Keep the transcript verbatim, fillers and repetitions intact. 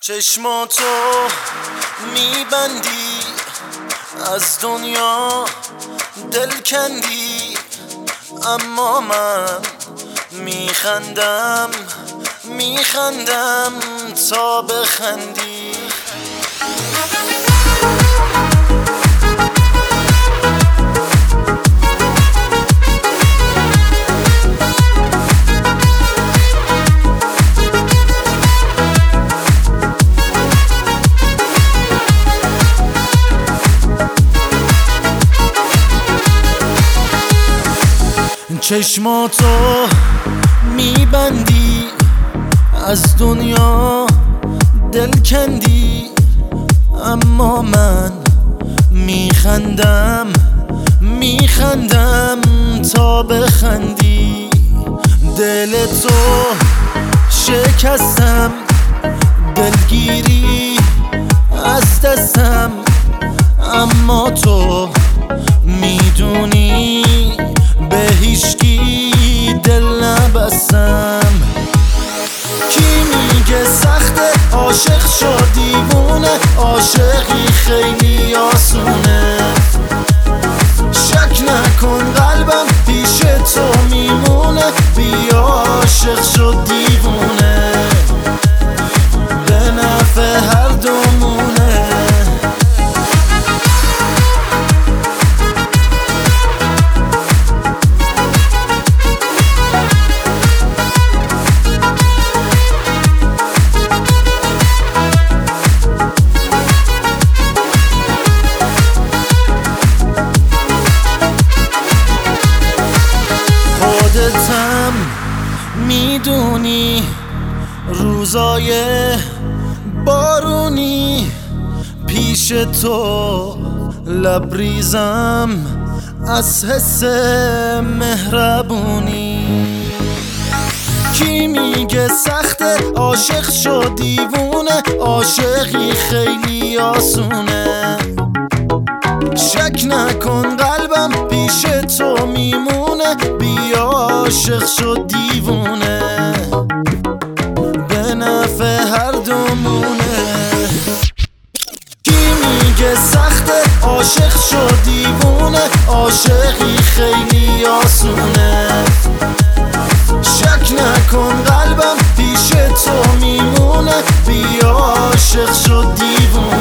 چشماتو میبندی از دنیا دل کندی، اما من میخندم میخندم تا بخندی. چشماتو میبندی از دنیا دل کندی، اما من میخندم میخندم تا بخندی. دل تو شکستم، دلگیری از دستم، اما تو میدونی به هیچکی دل نبستم. کی میگه سخته عاشق شو دیوونه، عاشقی خیلی آسونه. شک نکن قلبم پیش تو میمونه، بیا عاشق شو دیوونه، به نفع هر دومونه. خودتم میدونی روزای بارونی پیش تو لبریزم از حس مهربونی. کی میگه سخته عاشق شو دیوونه، عاشقی خیلی آسونه. شک نکن قلبم پیش تو میمونه، بیا عاشق شو دیوونه، به نفع هر دومونه. کی میگه سخته عاشق شو دیوونه، عاشقی خیلی آسونه. شک نکن قلبم پیش تو میمونه، بیا عاشق شو دیوونه.